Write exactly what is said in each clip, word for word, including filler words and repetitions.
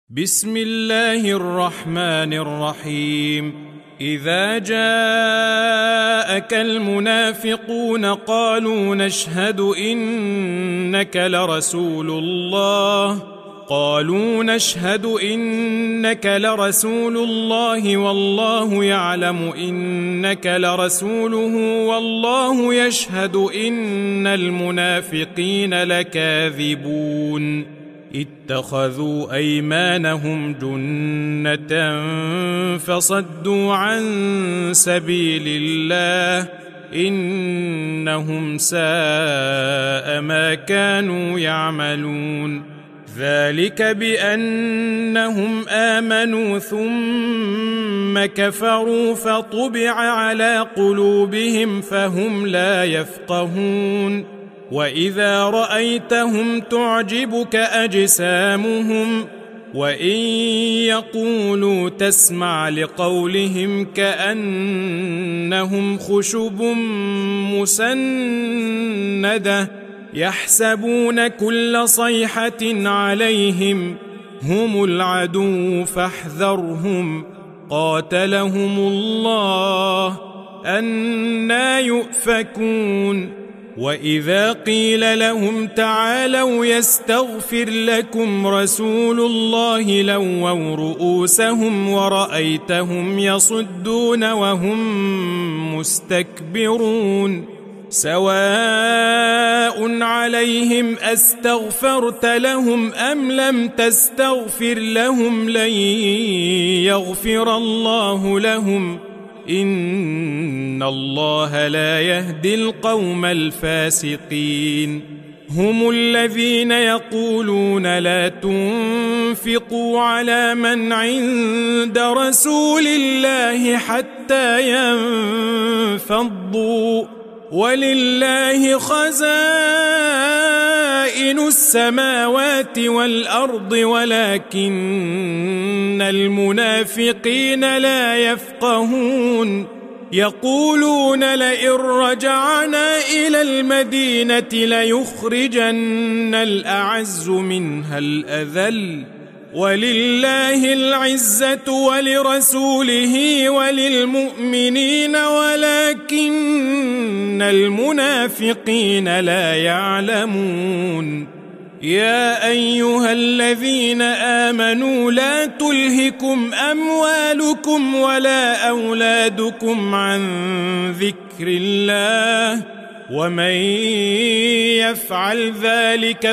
بسم الله الرحمن الرحيم. إذا جاءك المنافقون قالوا نشهد إنك لرسول الله قالوا نشهد إنك لرسول الله والله يعلم إنك لرسوله والله يشهد إن المنافقين لكاذبون. اتخذوا أيمانهم جنة فصدوا عن سبيل الله إنهم ساء ما كانوا يعملون. ذلك بأنهم آمنوا ثم كفروا فطبع على قلوبهم فهم لا يفقهون. وإذا رأيتهم تعجبك أجسامهم وإن يقولوا تسمع لقولهم كأنهم خشب مسندة يحسبون كل صيحة عليهم هم العدو فاحذرهم قاتلهم الله أنى يؤفكون. وإذا قيل لهم تعالوا يستغفر لكم رسول الله لووا رؤوسهم ورأيتهم يصدون وهم مستكبرون. سواء عليهم أستغفرت لهم أم لم تستغفر لهم لن يغفر الله لهم إن الله لا يهدي القوم الفاسقين. هم الذين يقولون لا تنفقوا على من عند رسول الله حتى ينفضوا ولله خزائن السماوات والأرض ولكن المنافقين لا يفقهون. يقولون لئن رجعنا إلى المدينة ليخرجن الأعز منها الأذل ولله العزة ولرسوله وللمؤمنين ولكن المنافقين لا يعلمون. يا أيها الذين آمنوا لا تلهكم أموالكم ولا أولادكم عن ذكر الله ومن يفعل ذلك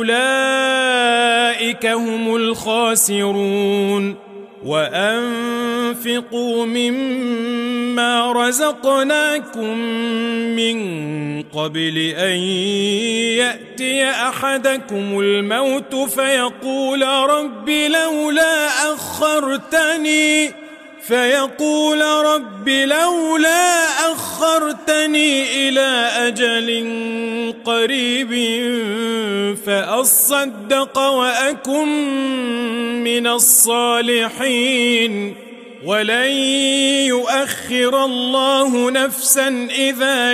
فأولئك هم الخاسرون. وأنفقوا مما رزقناكم من قبل أن يأتي أحدكم الموت فيقول رب لولا أخرتني فيقول رب لولا أخرتني إلى أجل قريب فأصدق وأكن من الصالحين ولن يؤخر الله نفسا إذا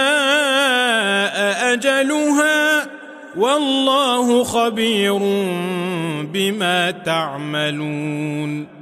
جاء أجلها والله خبير بما تعملون.